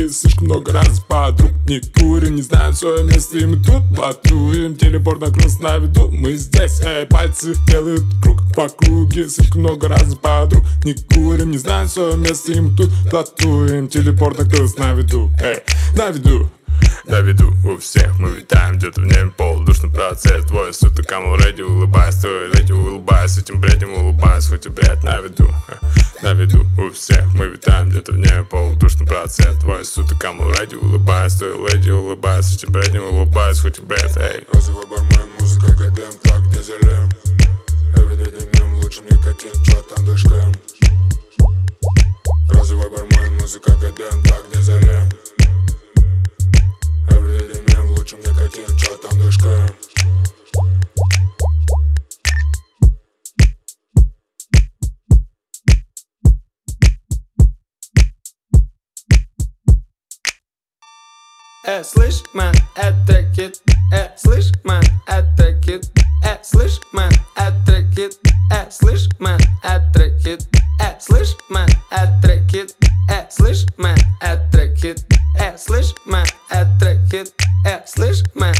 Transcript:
слишком много раз подруг. Не курим, не знаем свое место, и мы тут батлуем. Телепорт на кросс на виду, мы здесь. Пальцы делают круг по круге, слишком много раз подруг. Не курим, не знаем свое место, и мы тут батлуем. Телепорт на кросс на виду, на виду. На виду у всех мы витаем где-то в небе, полудушный процесс. Двое суток, кому ready, улыбаясь, твой ready, улыбаясь, этим бредем улыбаясь, хоть и бред на виду. На виду у всех мы витаем где-то в небе, полудушный процесс. Двое суток, кому ready, улыбаясь, твой ready, улыбаясь, этим бредем улыбаясь, хоть и бред, эй. Розовый бармен, музыка ГДМ, так где залем. Everyday днем лучше никотин, чё там дышкаем. Розовый бармен, музыка ГДМ, так где залем. Everyday днем лучше никотин, чё там дышкаем. Слышь, мэн, это кит. Слышь, мэн, это кит. Слышь, мэн, это кит. Слышь, мэн, это кит. Слышь, мэн, это кит. Слышь, мэн, это кит. Слышь, мэн, это кит. Слышь, мэн,